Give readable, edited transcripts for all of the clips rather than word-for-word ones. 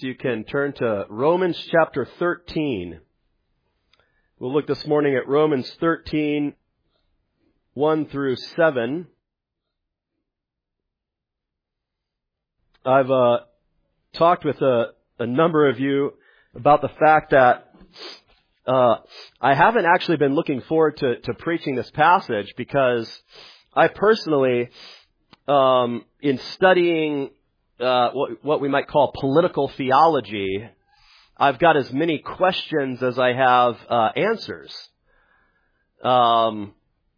You can turn to Romans chapter 13. We'll look this morning at Romans 13, 1 through 7. I've talked with a number of you about the fact that I haven't actually been looking forward to preaching this passage because I personally, in studying what we might call political theology, I've got as many questions as I have answers. No,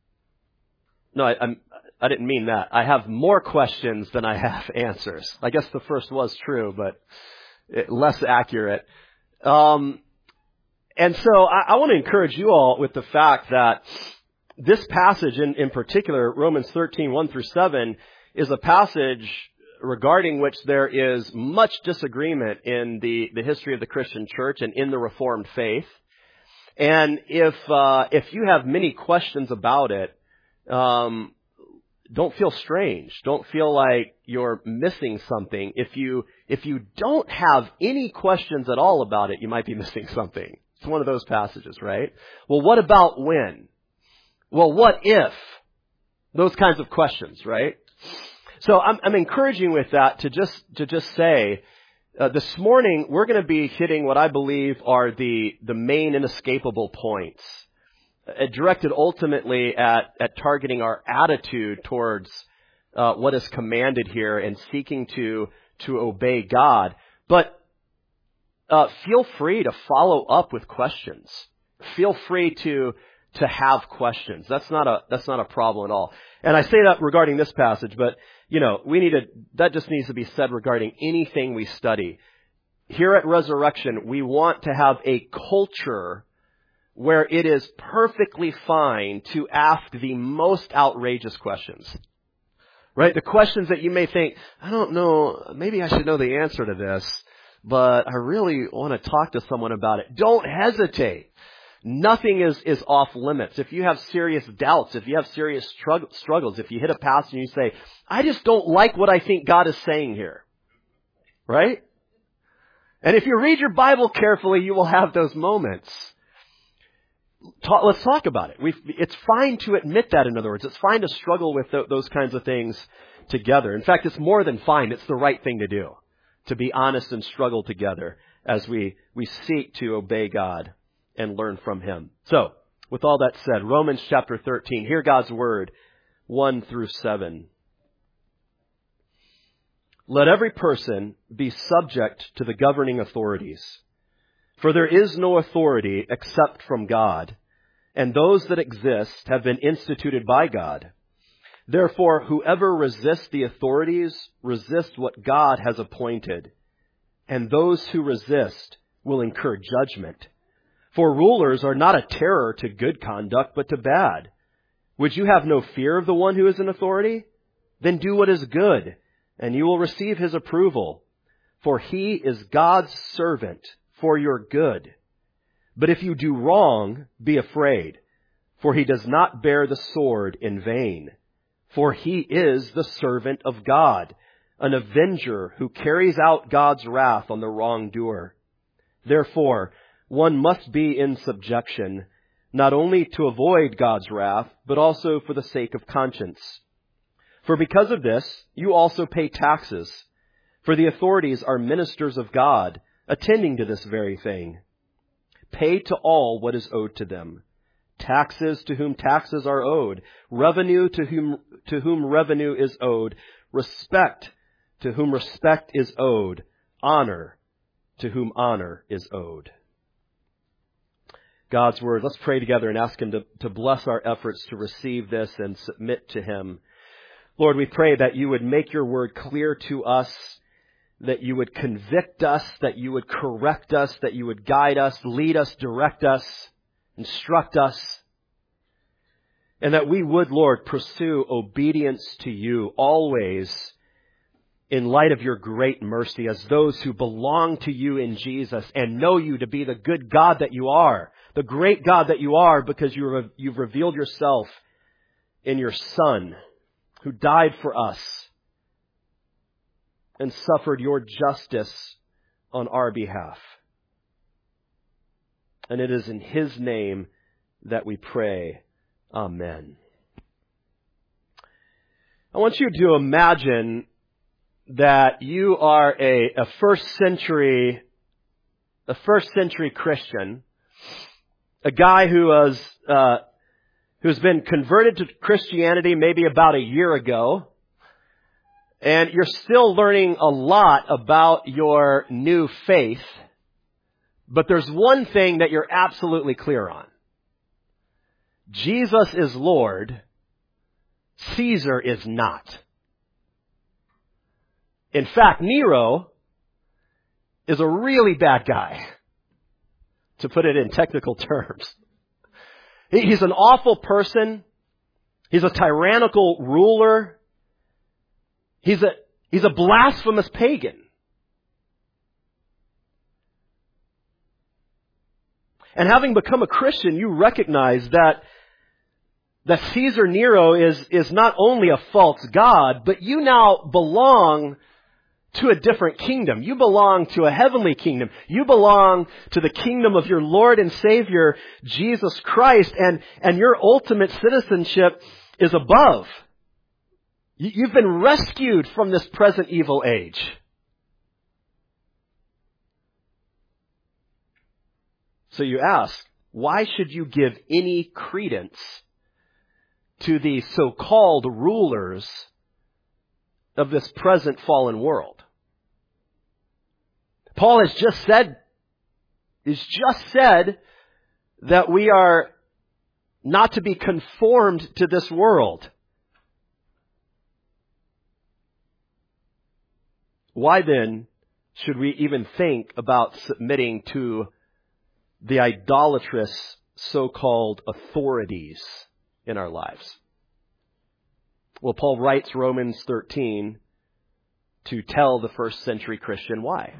I didn't mean that. I have more questions than I have answers. I guess the first was true, but less accurate. And so I want to encourage you all with the fact that this passage in particular, Romans 13, 1 through 7, is a passage regarding which there is much disagreement in the history of the Christian church and in the Reformed faith. And if you have many questions about it, don't feel strange. Don't feel like you're missing something. If you don't have any questions at all about it, you might be missing something. It's one of those passages, right? Well, what about when? Well, what if? Those kinds of questions, right? So I'm encouraging with that to just say, this morning we're going to be hitting what I believe are the main inescapable points, directed ultimately at targeting our attitude towards what is commanded here and seeking to obey God. But feel free to follow up with questions. Feel free to have questions. That's not a problem at all. And I say that regarding this passage, but that just needs to be said regarding anything we study. Here at Resurrection, we want to have a culture where it is perfectly fine to ask the most outrageous questions. Right? The questions that you may think, I don't know, maybe I should know the answer to this, but I really want to talk to someone about it. Don't hesitate. Nothing is off limits. If you have serious doubts, if you have serious struggles, if you hit a passage and you say, I just don't like what I think God is saying here. Right? And if you read your Bible carefully, you will have those moments. Let's talk about it. It's fine to admit that, in other words. It's fine to struggle with those kinds of things together. In fact, it's more than fine. It's the right thing to do. To be honest and struggle together as we seek to obey God and learn from Him. So, with all that said, Romans chapter 13, hear God's word, 1 through 7. Let every person be subject to the governing authorities, for there is no authority except from God, and those that exist have been instituted by God. Therefore, whoever resists the authorities resists what God has appointed, and those who resist will incur judgment. For rulers are not a terror to good conduct, but to bad. Would you have no fear of the one who is in authority? Then do what is good, and you will receive his approval. For he is God's servant for your good. But if you do wrong, be afraid, for he does not bear the sword in vain. For he is the servant of God, an avenger who carries out God's wrath on the wrongdoer. Therefore, one must be in subjection, not only to avoid God's wrath, but also for the sake of conscience. For because of this, you also pay taxes, for the authorities are ministers of God, attending to this very thing. Pay to all what is owed to them. Taxes to whom taxes are owed, revenue to whom revenue is owed, respect to whom respect is owed, honor to whom honor is owed. God's word. Let's pray together and ask Him to bless our efforts to receive this and submit to Him. Lord, we pray that you would make your word clear to us, that you would convict us, that you would correct us, that you would guide us, lead us, direct us, instruct us, and that we would, Lord, pursue obedience to you always in light of your great mercy as those who belong to you in Jesus and know you to be the good God that you are. The great God that you are, because you've revealed yourself in your Son, who died for us and suffered your justice on our behalf. And it is in His name that we pray. Amen. I want you to imagine that you are a first century Christian, a guy who's been converted to Christianity maybe about a year ago, and you're still learning a lot about your new faith, but there's one thing that you're absolutely clear on. Jesus is Lord. Caesar is not. In fact, Nero is a really bad guy, to put it in technical terms. He's an awful person. He's a tyrannical ruler. He's a blasphemous pagan. And having become a Christian, you recognize that Caesar Nero is not only a false god, but you now belong to a different kingdom. You belong to a heavenly kingdom. You belong to the kingdom of your Lord and Savior, Jesus Christ, and your ultimate citizenship is above. You've been rescued from this present evil age. So you ask, why should you give any credence to the so-called rulers of this present fallen world? Paul has just said that we are not to be conformed to this world. Why then should we even think about submitting to the idolatrous so-called authorities in our lives? Well, Paul writes Romans 13 to tell the first century Christian why.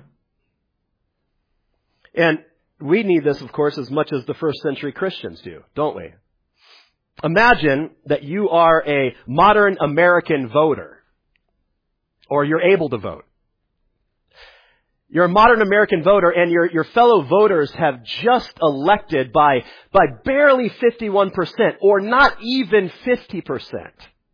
And we need this, of course, as much as the first century Christians do, don't we? Imagine that you are a modern American voter, or you're able to vote. You're a modern American voter, and your fellow voters have just elected by barely 51%, or not even 50%.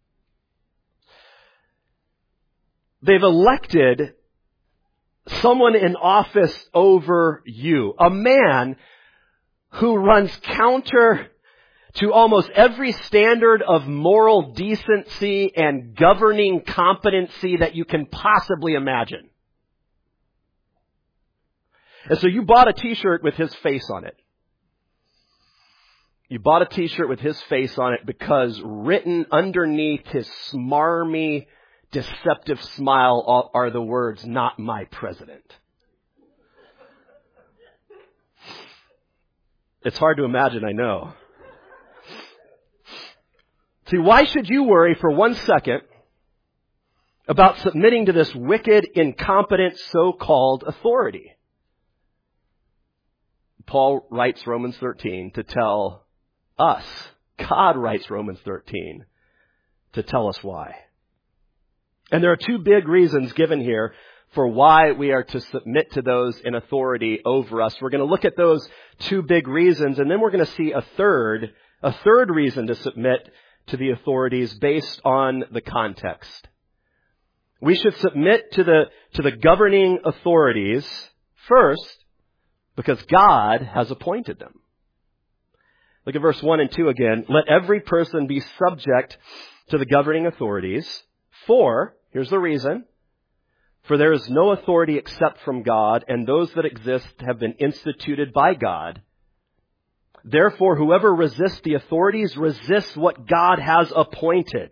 They've elected someone in office over you, a man who runs counter to almost every standard of moral decency and governing competency that you can possibly imagine. And so you bought a t-shirt with his face on it. You bought a t-shirt with his face on it because written underneath his smarmy, deceptive smile are the words, "Not my president." It's hard to imagine, I know. See, why should you worry for 1 second about submitting to this wicked, incompetent, so-called authority? Paul writes Romans 13 to tell us. God writes Romans 13 to tell us why. And there are two big reasons given here for why we are to submit to those in authority over us. We're going to look at those two big reasons, and then we're going to see a third reason to submit to the authorities based on the context. We should submit to the governing authorities first because God has appointed them. Look at verse 1 and 2 again. Let every person be subject to the governing authorities. For, here's the reason, for there is no authority except from God, and those that exist have been instituted by God. Therefore, whoever resists the authorities resists what God has appointed.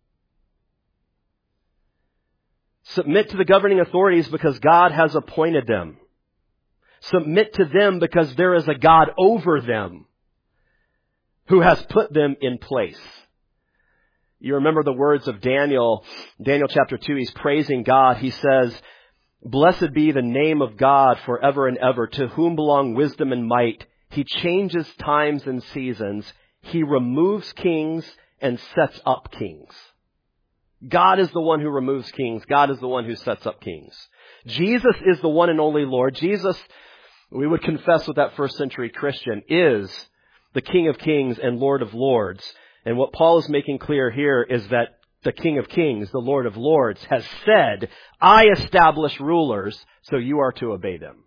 Submit to the governing authorities because God has appointed them. Submit to them because there is a God over them who has put them in place. You remember the words of Daniel chapter 2. He's praising God. He says, "Blessed be the name of God forever and ever, to whom belong wisdom and might. He changes times and seasons. He removes kings and sets up kings." God is the one who removes kings. God is the one who sets up kings. Jesus is the one and only Lord. Jesus, we would confess with that first century Christian, is the King of Kings and Lord of Lords. And what Paul is making clear here is that the King of Kings, the Lord of Lords, has said, I establish rulers, so you are to obey them.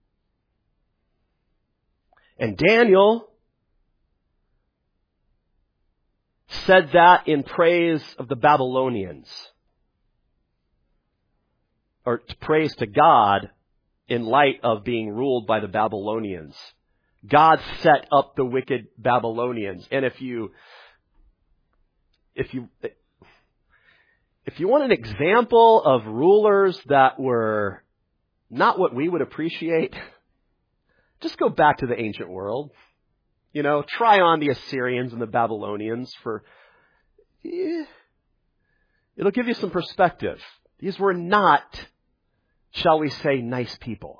And Daniel said that in praise of the Babylonians, or praise to God in light of being ruled by the Babylonians. God set up the wicked Babylonians. And if you want an example of rulers that were not what we would appreciate, just go back to the ancient world. You know, try on the Assyrians and the Babylonians it'll give you some perspective. These were not, shall we say, nice people.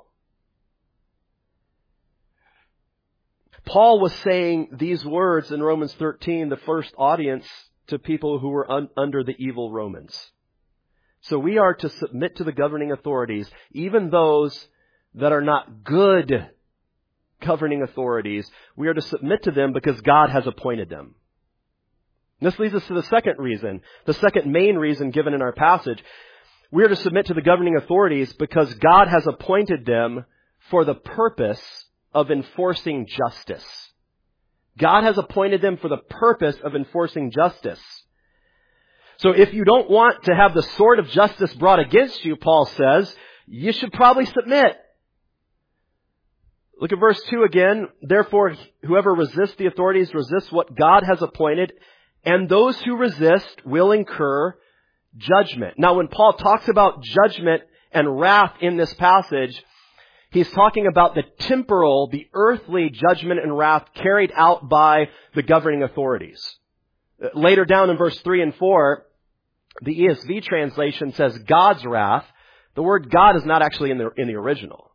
Paul was saying these words in Romans 13, the first audience, to people who were under the evil Romans. So we are to submit to the governing authorities, even those that are not good governing authorities. We are to submit to them because God has appointed them. This leads us to the second reason, the second main reason given in our passage. We are to submit to the governing authorities because God has appointed them for the purpose of enforcing justice. God has appointed them for the purpose of enforcing justice. So if you don't want to have the sword of justice brought against you, Paul says, you should probably submit. Look at verse 2 again. Therefore, whoever resists the authorities resists what God has appointed, and those who resist will incur judgment. Now, when Paul talks about judgment and wrath in this passage, he's talking about the temporal, the earthly judgment and wrath carried out by the governing authorities. Later down in verse 3 and 4, the ESV translation says God's wrath. The word God is not actually in the original.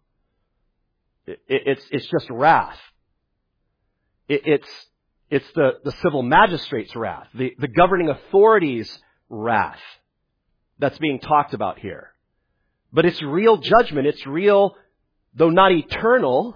It's just wrath. It's the civil magistrate's wrath, the governing authorities' wrath that's being talked about here. But it's real judgment. It's real, though not eternal.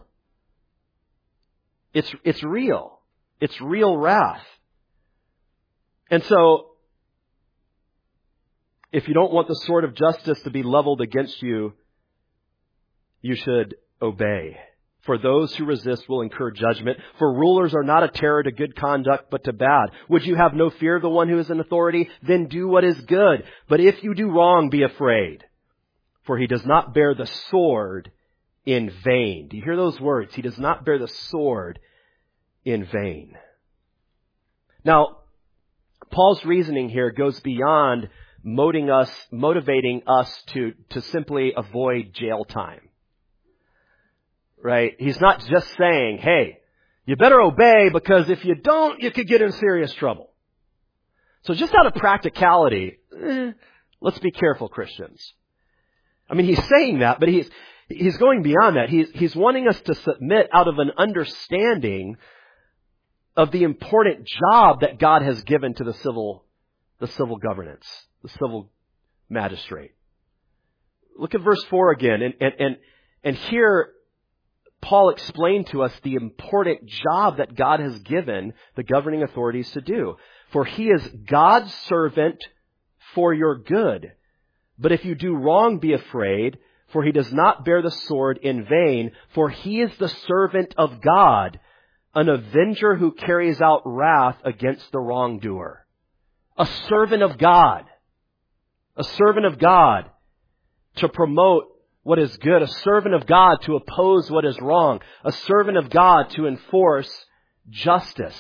It's real. It's real wrath. And so, if you don't want the sword of justice to be leveled against you, you should obey. For those who resist will incur judgment. For rulers are not a terror to good conduct, but to bad. Would you have no fear of the one who is in authority? Then do what is good. But if you do wrong, be afraid. For he does not bear the sword in vain. Do you hear those words? He does not bear the sword in vain. Now, Paul's reasoning here goes beyond motivating us to simply avoid jail time. Right? He's not just saying, hey, you better obey because if you don't, you could get in serious trouble. So just out of practicality, let's be careful, Christians. I mean, he's saying that, but he's going beyond that. He's wanting us to submit out of an understanding of the important job that God has given to the civil governance, the civil magistrate. Look at verse 4 again, and here Paul explained to us the important job that God has given the governing authorities to do. For he is God's servant for your good. But if you do wrong, be afraid, for he does not bear the sword in vain, for he is the servant of God, an avenger who carries out wrath against the wrongdoer. A servant of God. A servant of God to promote what is good. A servant of God to oppose what is wrong. A servant of God to enforce justice.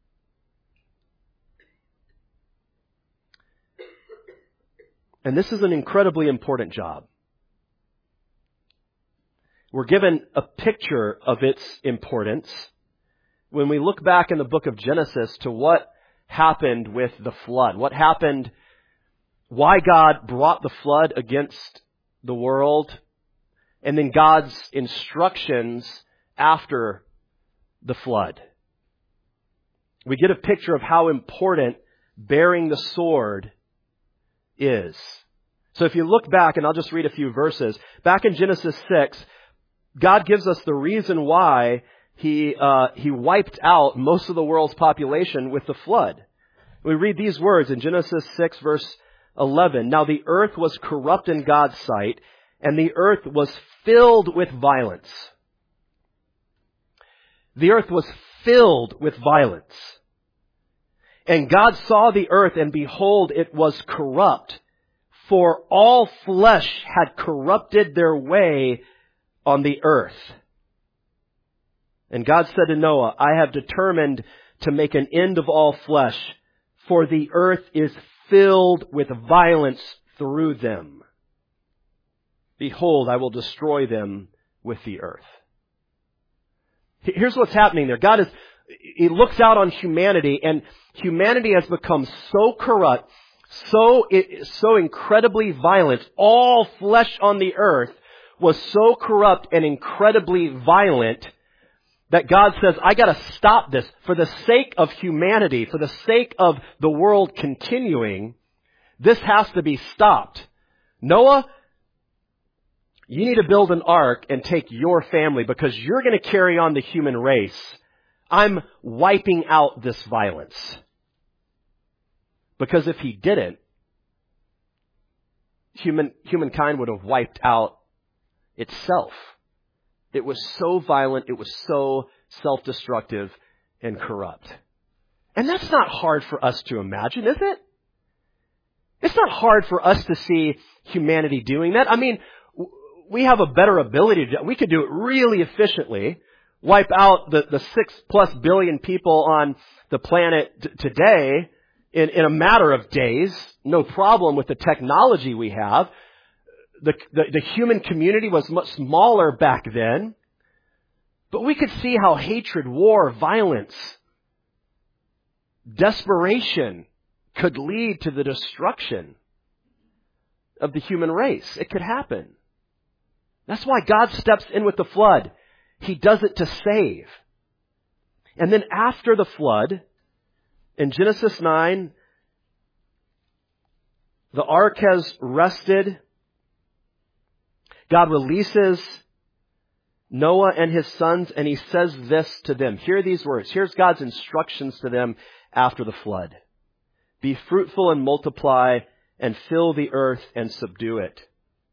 And this is an incredibly important job. We're given a picture of its importance when we look back in the book of Genesis to what happened with the flood. What happened, why God brought the flood against the world, and then God's instructions after the flood. We get a picture of how important bearing the sword is. So if you look back, and I'll just read a few verses, back in Genesis 6, God gives us the reason why He wiped out most of the world's population with the flood. We read these words in Genesis 6 verse 11. Now the earth was corrupt in God's sight, and the earth was filled with violence. The earth was filled with violence. And God saw the earth, and behold, it was corrupt, for all flesh had corrupted their way on the earth. And God said to Noah, I have determined to make an end of all flesh, for the earth is filled with violence through them. Behold, I will destroy them with the earth. Here's what's happening there. He looks out on humanity, and humanity has become so corrupt, so incredibly violent. All flesh on the earth was so corrupt and incredibly violent that God says, I got to stop this for the sake of humanity, for the sake of the world continuing. This has to be stopped. Noah, you need to build an ark and take your family because you're going to carry on the human race. I'm wiping out this violence. Because if he didn't, humankind would have wiped out itself. It was so violent, it was so self-destructive and corrupt. And that's not hard for us to imagine, is it? It's not hard for us to see humanity doing that. I mean, we have a better ability to do it. We could do it really efficiently. Wipe out the 6+ billion people on the planet today in a matter of days. No problem with the technology we have. The human community was much smaller back then. But we could see how hatred, war, violence, desperation could lead to the destruction of the human race. It could happen. That's why God steps in with the flood. He does it to save. And then after the flood, in Genesis 9, the ark has rested. God releases Noah and his sons, and he says this to them. Hear these words. Here's God's instructions to them after the flood. Be fruitful and multiply and fill the earth and subdue it.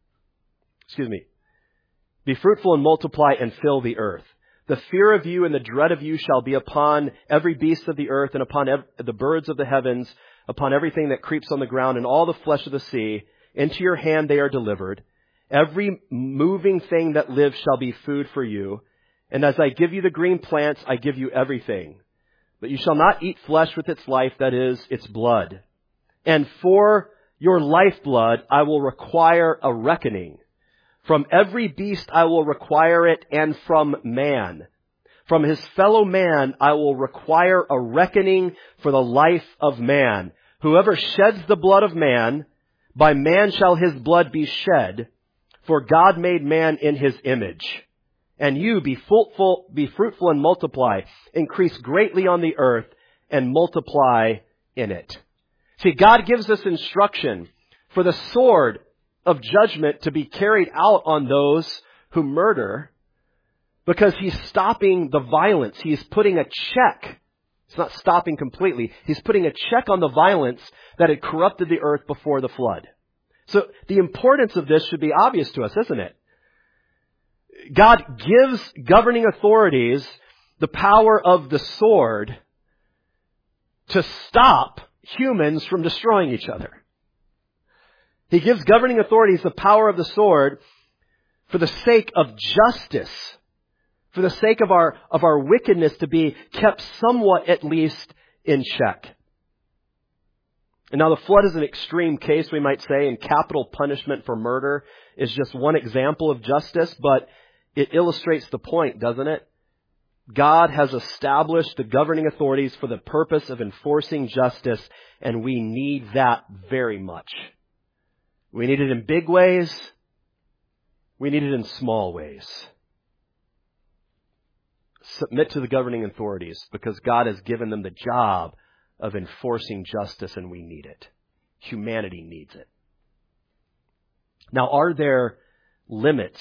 Be fruitful and multiply and fill the earth. The fear of you and the dread of you shall be upon every beast of the earth and upon the birds of the heavens, upon everything that creeps on the ground and all the flesh of the sea. Into your hand they are delivered. Every moving thing that lives shall be food for you. And as I give you the green plants, I give you everything. But you shall not eat flesh with its life, that is, its blood. And for your lifeblood I will require a reckoning. From every beast I will require it, and from man. From his fellow man I will require a reckoning for the life of man. Whoever sheds the blood of man, by man shall his blood be shed. For God made man in his image. And you be fruitful and multiply. Increase greatly on the earth and multiply in it. See, God gives us instruction for the sword of judgment to be carried out on those who murder, because he's stopping the violence. He's putting a check. It's not stopping completely. He's putting a check on the violence that had corrupted the earth before the flood. So the importance of this should be obvious to us, isn't it? God gives governing authorities the power of the sword to stop humans from destroying each other. He gives governing authorities the power of the sword for the sake of justice, for the sake of our wickedness to be kept somewhat at least in check. And now the flood is an extreme case, we might say, and capital punishment for murder is just one example of justice, but it illustrates the point, doesn't it? God has established the governing authorities for the purpose of enforcing justice, and we need that very much. We need it in big ways. We need it in small ways. Submit to the governing authorities because God has given them the job of enforcing justice, and we need it. Humanity needs it. Now, are there limits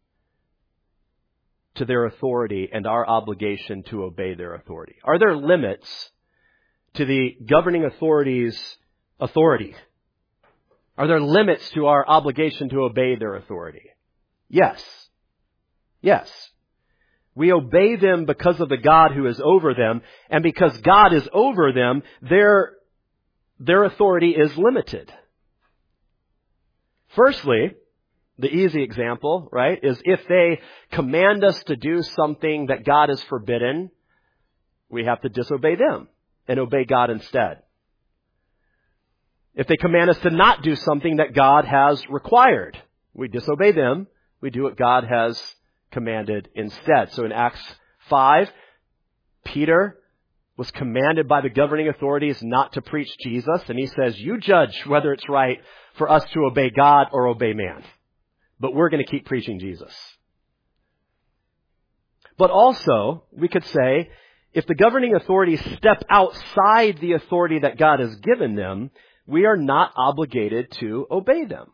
to their authority and our obligation to obey their authority? Are there limits to the governing authority's authority? Are there limits to our obligation to obey their authority? Yes. Yes. We obey them because of the God who is over them, and because God is over them, their authority is limited. Firstly, the easy example, right, is if they command us to do something that God has forbidden, we have to disobey them and obey God instead. If they command us to not do something that God has required, we disobey them, we do what God has commanded instead. So in Acts 5, Peter was commanded by the governing authorities not to preach Jesus, and he says, you judge whether it's right for us to obey God or obey man. But we're going to keep preaching Jesus. But also, we could say, if the governing authorities step outside the authority that God has given them, we are not obligated to obey them.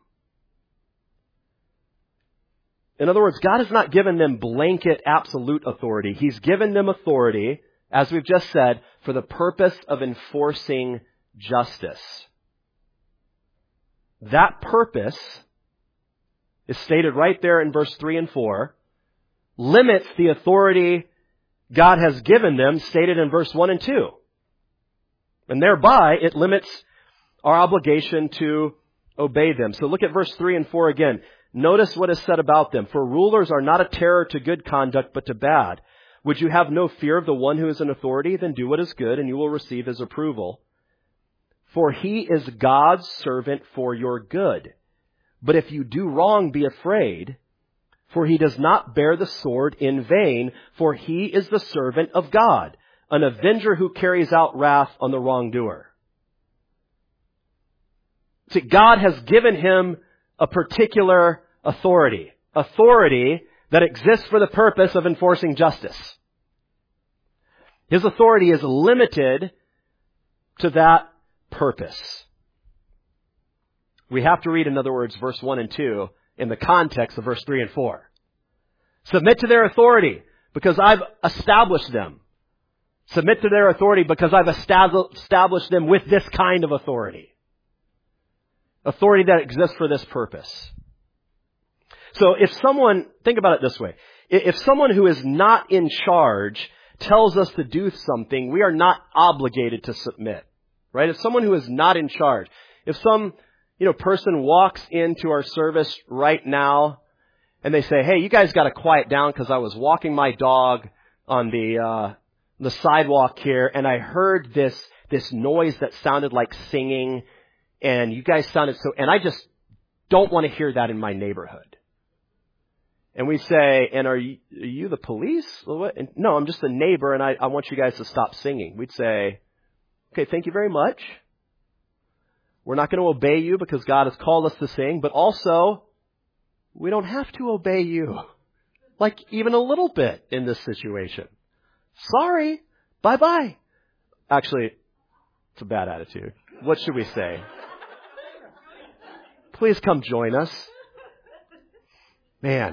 In other words, God has not given them blanket absolute authority. He's given them authority, as we've just said, for the purpose of enforcing justice. That purpose is stated right there in verse 3 and 4, limits the authority God has given them, stated in verse 1 and 2. And thereby, it limits our obligation to obey them. So look at verse 3 and 4 again. Notice what is said about them. For rulers are not a terror to good conduct, but to bad. Would you have no fear of the one who is in authority? Then do what is good, and you will receive his approval. For he is God's servant for your good. But if you do wrong, be afraid, for he does not bear the sword in vain, for he is the servant of God, an avenger who carries out wrath on the wrongdoer. See, God has given him a particular authority that exists for the purpose of enforcing justice. His authority is limited to that purpose. We have to read, in other words, verse 1 and 2 in the context of verse 3 and 4. Submit to their authority because I've established them. Submit to their authority because I've established them with this kind of authority. Authority that exists for this purpose. So if someone, think about it this way. If someone who is not in charge tells us to do something, we are not obligated to submit. Right? If someone who is not in charge, if some, person walks into our service right now and they say, hey, you guys got to quiet down because I was walking my dog on the sidewalk here and I heard this noise that sounded like singing. And you guys sounded and I just don't want to hear that in my neighborhood. And we say, and are you the police? And, no, I'm just a neighbor and I want you guys to stop singing. We'd say, okay, thank you very much. We're not going to obey you because God has called us to sing, but also we don't have to obey you. Like even a little bit in this situation. Sorry. Bye-bye. Actually, it's a bad attitude. What should we say? Please come join us. Man.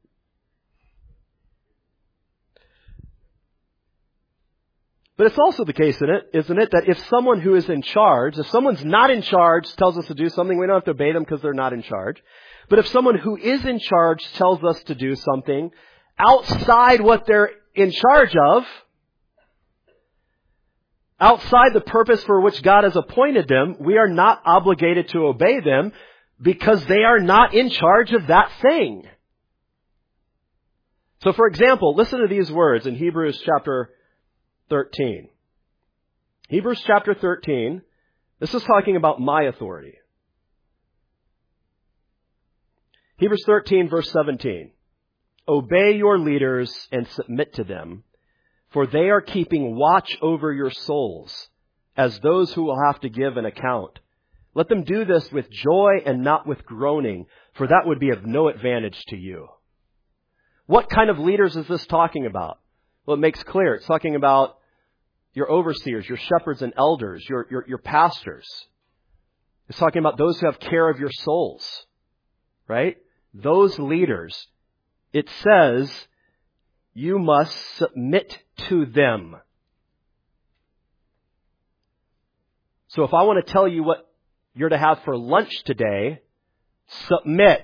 But it's also the case, isn't it, that if someone who is in charge, if someone's not in charge tells us to do something, we don't have to obey them because they're not in charge. But if someone who is in charge tells us to do something outside what they're in charge of, outside the purpose for which God has appointed them, we are not obligated to obey them because they are not in charge of that thing. So for example, listen to these words in Hebrews chapter 13. Hebrews chapter 13, this is talking about my authority. Hebrews 13 verse 17. Obey your leaders and submit to them, for they are keeping watch over your souls as those who will have to give an account. Let them do this with joy and not with groaning, for that would be of no advantage to you. What kind of leaders is this talking about? Well, it makes clear. It's talking about your overseers, your shepherds and elders, your pastors. It's talking about those who have care of your souls. right? Those leaders, it says you must submit to them. So if I want to tell you what you're to have for lunch today, submit.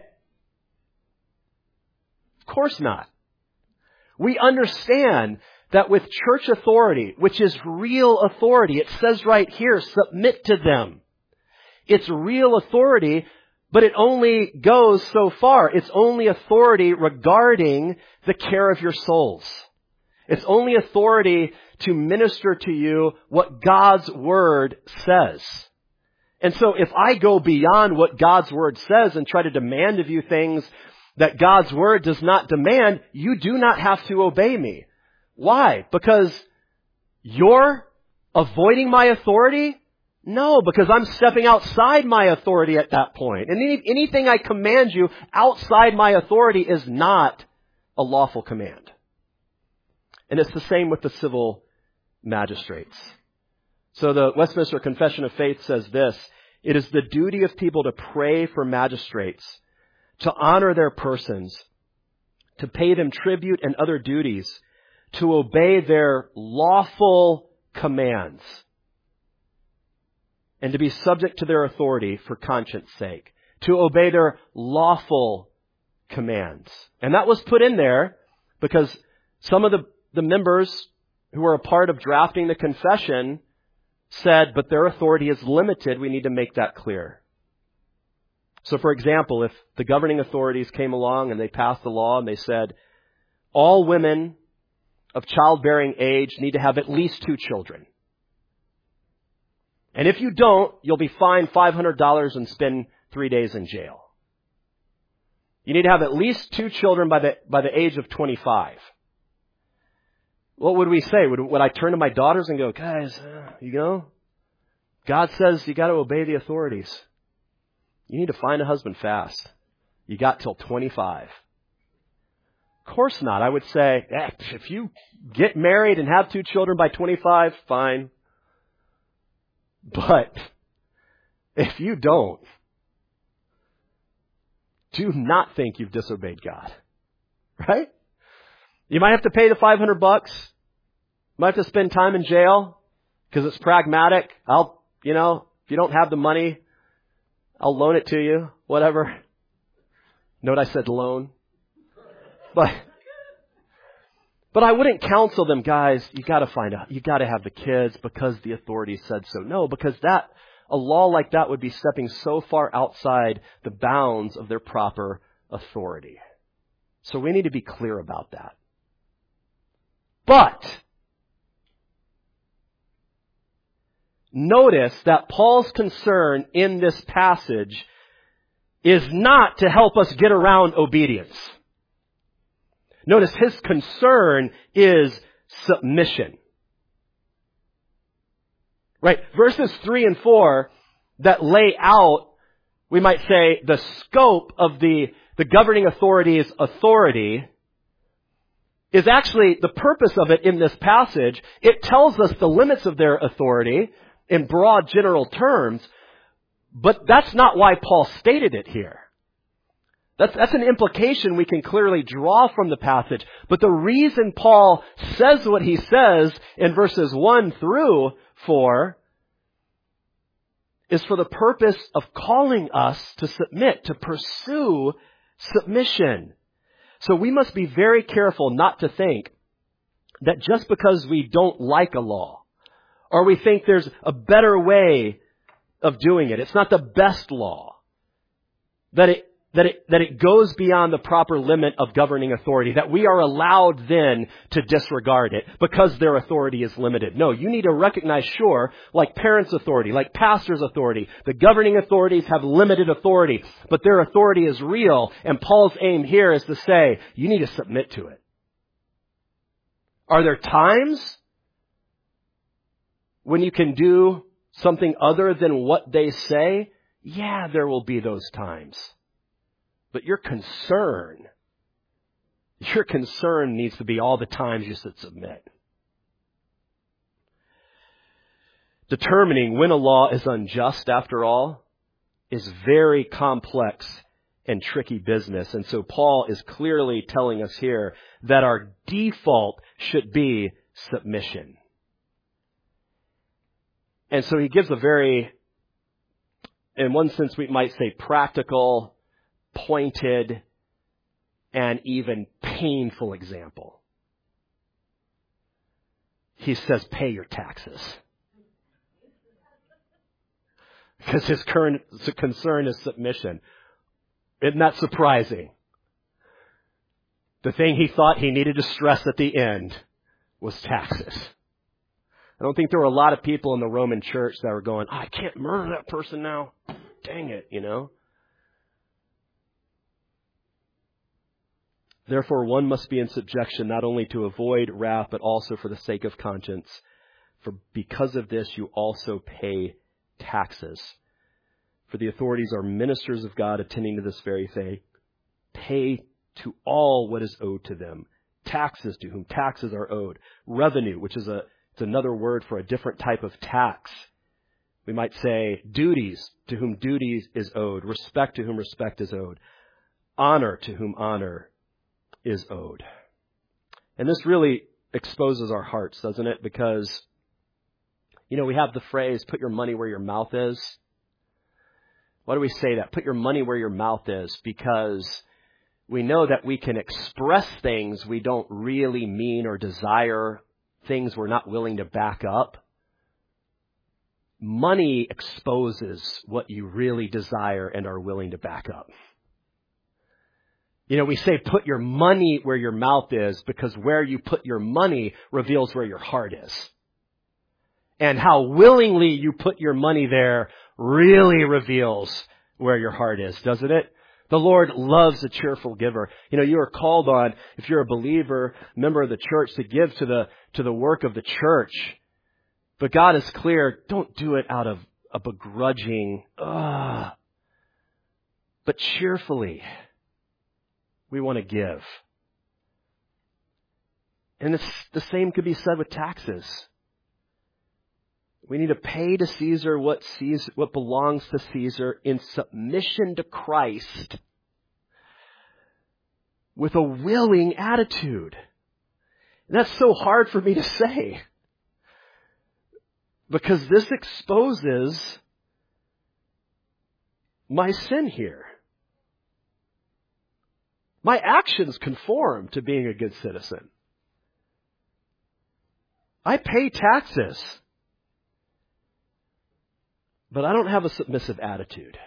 Of course not. We understand that with church authority, which is real authority, it says right here, submit to them. It's real authority, but it only goes so far. It's only authority regarding the care of your souls. It's only authority to minister to you what God's Word says. And so if I go beyond what God's Word says and try to demand of you things that God's Word does not demand, you do not have to obey me. Why? Because you're avoiding my authority? No, because I'm stepping outside my authority at that point. And anything I command you outside my authority is not a lawful command. And it's the same with the civil magistrates. So the Westminster Confession of Faith says this: it is the duty of people to pray for magistrates, to honor their persons, to pay them tribute and other duties, to obey their lawful commands, and to be subject to their authority for conscience sake, to obey their lawful commands. And that was put in there because some of the members who were a part of drafting the confession said, but their authority is limited. We need to make that clear. So for example, if the governing authorities came along and they passed a law and they said, all women of childbearing age need to have at least 2 children. And if you don't, you'll be fined $500 and spend 3 days in jail. You need to have at least 2 children by the age of 25. What would we say? Would I turn to my daughters and go, guys, God says you got to obey the authorities. You need to find a husband fast. You got till 25. Of course not. I would say, if you get married and have 2 children by 25, fine. But if you don't, do not think you've disobeyed God. Right? You might have to pay the $500. You might have to spend time in jail because it's pragmatic. if you don't have the money, I'll loan it to you, whatever. Note I said loan. But I wouldn't counsel them, guys, you got to have the kids because the authorities said so. No, because a law like that would be stepping so far outside the bounds of their proper authority. So we need to be clear about that. But notice that Paul's concern in this passage is not to help us get around obedience. Notice his concern is submission. Right? Verses 3 and 4 that lay out, we might say, the scope of the governing authority's authority is actually the purpose of it in this passage. It tells us the limits of their authority in broad general terms, but that's not why Paul stated it here. That's an implication we can clearly draw from the passage. But the reason Paul says what he says in verses 1 through 4 is for the purpose of calling us to submit, to pursue submission. So we must be very careful not to think that just because we don't like a law, or we think there's a better way of doing it, it's not the best law, that it goes beyond the proper limit of governing authority, that we are allowed then to disregard it because their authority is limited. No, you need to recognize, sure, like parents' authority, like pastors' authority, the governing authorities have limited authority, but their authority is real, and Paul's aim here is to say, you need to submit to it. Are there times when you can do something other than what they say? Yeah, there will be those times. But your concern needs to be all the times you should submit. Determining when a law is unjust, after all, is very complex and tricky business. And so Paul is clearly telling us here that our default should be submission. And so he gives a very, in one sense we might say practical, pointed, and even painful example. He says, pay your taxes. Because his current concern is submission. Isn't that surprising? The thing he thought he needed to stress at the end was taxes. I don't think there were a lot of people in the Roman church that were going, I can't murder that person now. Dang it, Therefore, one must be in subjection not only to avoid wrath, but also for the sake of conscience. For because of this, you also pay taxes. For the authorities are ministers of God attending to this very thing. Pay to all what is owed to them. Taxes to whom taxes are owed. Revenue, which is it's another word for a different type of tax. We might say duties to whom duties is owed. Respect to whom respect is owed. Honor to whom honor is owed. And this really exposes our hearts, doesn't it? Because, we have the phrase, put your money where your mouth is. Why do we say that? Put your money where your mouth is. Because we know that we can express things we don't really mean or desire, things we're not willing to back up. Money exposes what you really desire and are willing to back up. We say put your money where your mouth is because where you put your money reveals where your heart is. And how willingly you put your money there really reveals where your heart is, doesn't it? The Lord loves a cheerful giver. You are called on, if you're a believer, member of the church, to give to the work of the church. But God is clear, don't do it out of a begrudging, but cheerfully. We want to give. And the same could be said with taxes. We need to pay to Caesar what belongs to Caesar in submission to Christ with a willing attitude. And that's so hard for me to say. Because this exposes my sin here. My actions conform to being a good citizen. I pay taxes. But I don't have a submissive attitude.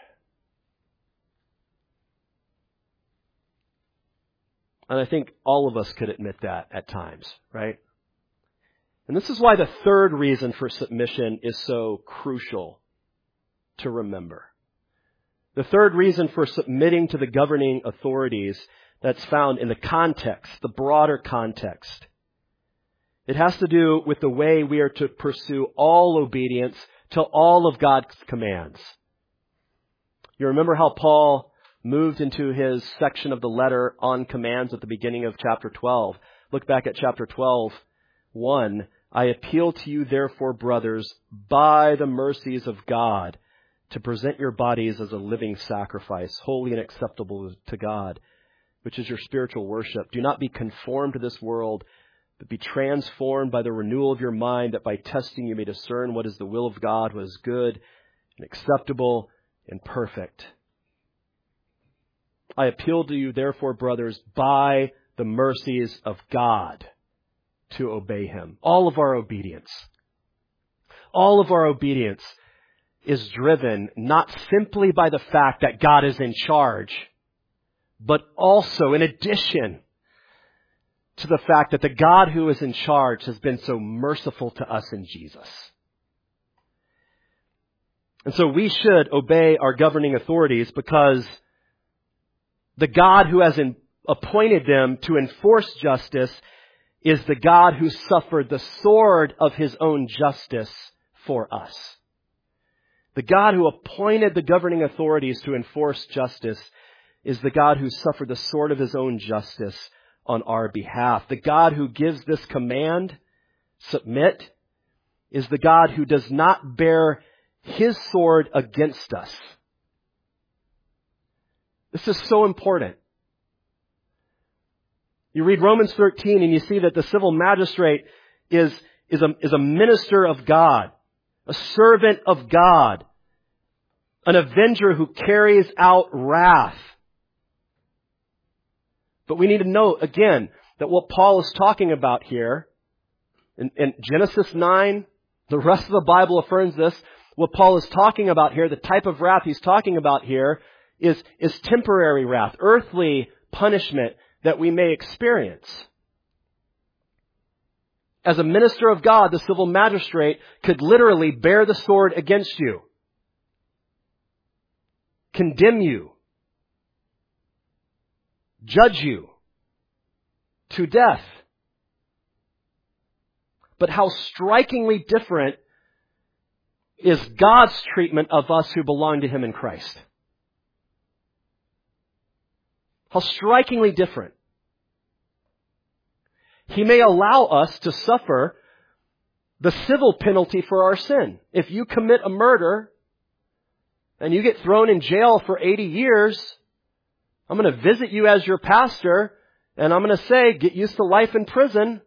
And I think all of us could admit that at times, right? And this is why the third reason for submission is so crucial to remember. The third reason for submitting to the governing authorities that's found in the context, the broader context. It has to do with the way we are to pursue all obedience to all of God's commands. You remember how Paul moved into his section of the letter on commands at the beginning of chapter 12. Look back at chapter 12, 1. I appeal to you, therefore, brothers, by the mercies of God, to present your bodies as a living sacrifice, holy and acceptable to God, which is your spiritual worship. Do not be conformed to this world, but be transformed by the renewal of your mind, that by testing you may discern what is the will of God, what is good and acceptable and perfect. I appeal to you, therefore, brothers, by the mercies of God, to obey Him. All of our obedience is driven not simply by the fact that God is in charge, but also, in addition to the fact that the God who is in charge has been so merciful to us in Jesus. And so we should obey our governing authorities because the God who has appointed them to enforce justice is the God who suffered the sword of His own justice for us. The God who appointed the governing authorities to enforce justice is the God who suffered the sword of His own justice on our behalf. The God who gives this command, submit, is the God who does not bear His sword against us. This is so important. You read Romans 13 and you see that the civil magistrate is a minister of God, a servant of God, an avenger who carries out wrath. But we need to note, again, that what Paul is talking about here, in Genesis 9, the rest of the Bible affirms this, what Paul is talking about here, the type of wrath he's talking about here, is temporary wrath, earthly punishment that we may experience. As a minister of God, the civil magistrate could literally bear the sword against you, condemn you, judge you to death. But how strikingly different is God's treatment of us who belong to Him in Christ. How strikingly different. He may allow us to suffer the civil penalty for our sin. If you commit a murder and you get thrown in jail for 80 years, I'm going to visit you as your pastor and I'm going to say, get used to life in prison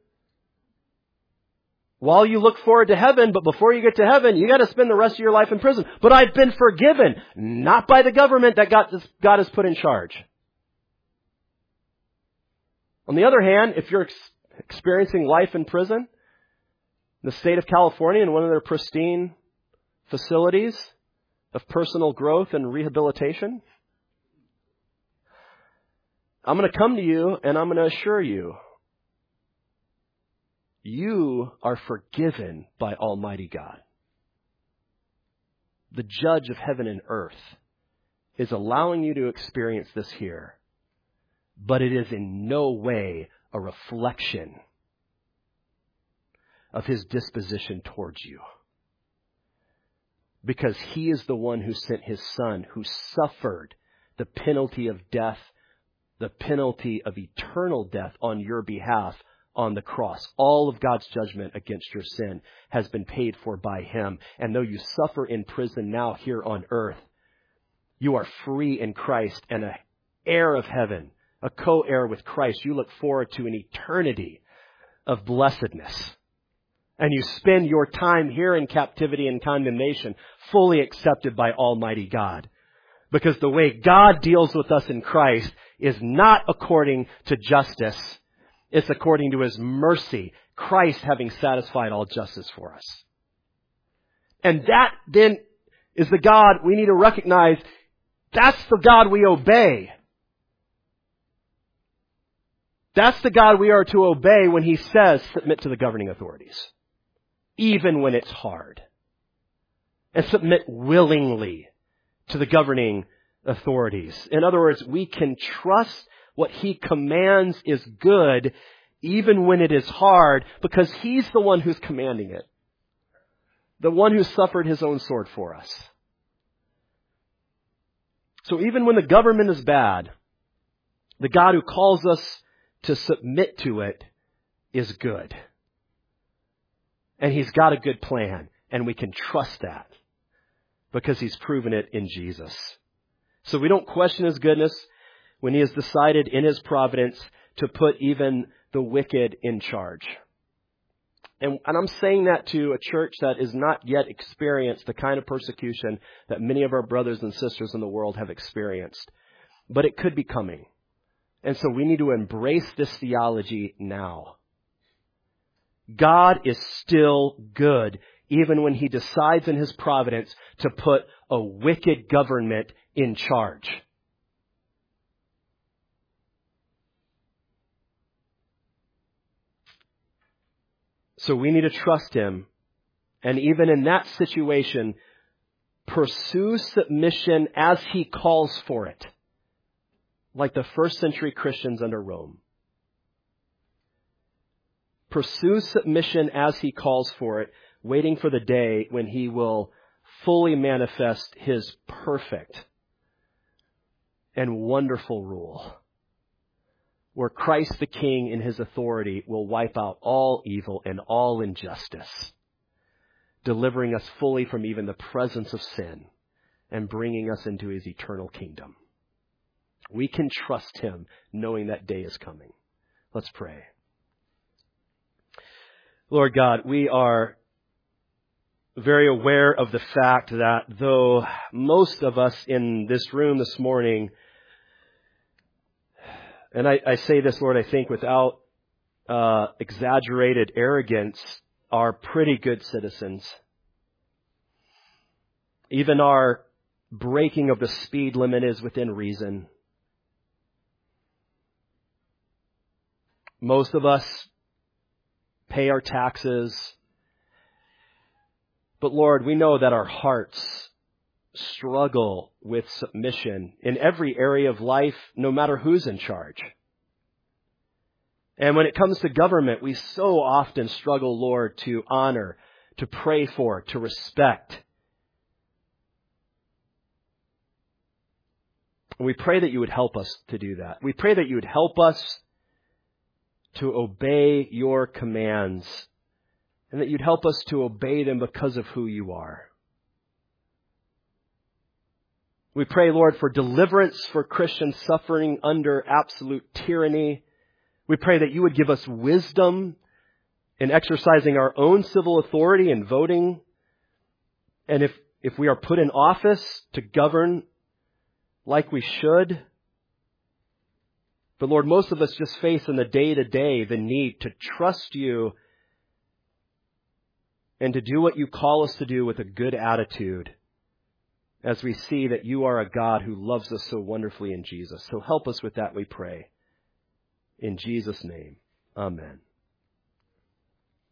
while you look forward to heaven. But before you get to heaven, you got to spend the rest of your life in prison. But I've been forgiven, not by the government that God has put in charge. On the other hand, if you're experiencing life in prison, in the state of California, in one of their pristine facilities of personal growth and rehabilitation, I'm going to come to you and I'm going to assure you, you are forgiven by Almighty God. The judge of heaven and earth is allowing you to experience this here, but it is in no way a reflection of His disposition towards you. Because He is the one who sent His Son, who suffered the penalty of death, the penalty of eternal death on your behalf on the cross. All of God's judgment against your sin has been paid for by Him. And though you suffer in prison now here on earth, you are free in Christ and an heir of heaven, a co-heir with Christ. You look forward to an eternity of blessedness. And you spend your time here in captivity and condemnation fully accepted by Almighty God. Because the way God deals with us in Christ is not according to justice. It's according to His mercy, Christ having satisfied all justice for us. And that then is the God we need to recognize. That's the God we obey. That's the God we are to obey when He says, submit to the governing authorities, even when it's hard. And submit willingly to the governing authorities. In other words, we can trust what He commands is good, even when it is hard, because He's the one who's commanding it. The one who suffered His own sword for us. So even when the government is bad, the God who calls us to submit to it is good. And He's got a good plan, and we can trust that because He's proven it in Jesus. So we don't question His goodness when He has decided in His providence to put even the wicked in charge. And I'm saying that to a church that has not yet experienced the kind of persecution that many of our brothers and sisters in the world have experienced. But it could be coming. And so we need to embrace this theology now. God is still good, even when He decides in His providence to put a wicked government in charge. So we need to trust Him, and even in that situation, pursue submission as He calls for it, like the first century Christians under Rome. Pursue submission as He calls for it, waiting for the day when He will fully manifest His perfect and wonderful rule, where Christ the King in His authority will wipe out all evil and all injustice, delivering us fully from even the presence of sin and bringing us into His eternal kingdom. We can trust Him knowing that day is coming. Let's pray. Lord God, we are very aware of the fact that though most of us in this room this morning, and I say this, Lord, I think without exaggerated arrogance, are pretty good citizens. Even our breaking of the speed limit is within reason. Most of us pay our taxes. But Lord, we know that our hearts struggle with submission in every area of life, no matter who's in charge. And when it comes to government, we so often struggle, Lord, to honor, to pray for, to respect. And we pray that you would help us to do that. We pray that you would help us to obey your commands, and that you'd help us to obey them because of who you are. We pray, Lord, for deliverance for Christians suffering under absolute tyranny. We pray that you would give us wisdom in exercising our own civil authority and voting. And if we are put in office, to govern like we should. But Lord, most of us just face in the day-to-day the need to trust you and to do what you call us to do with a good attitude as we see that you are a God who loves us so wonderfully in Jesus. So help us with that, we pray. In Jesus' name, amen.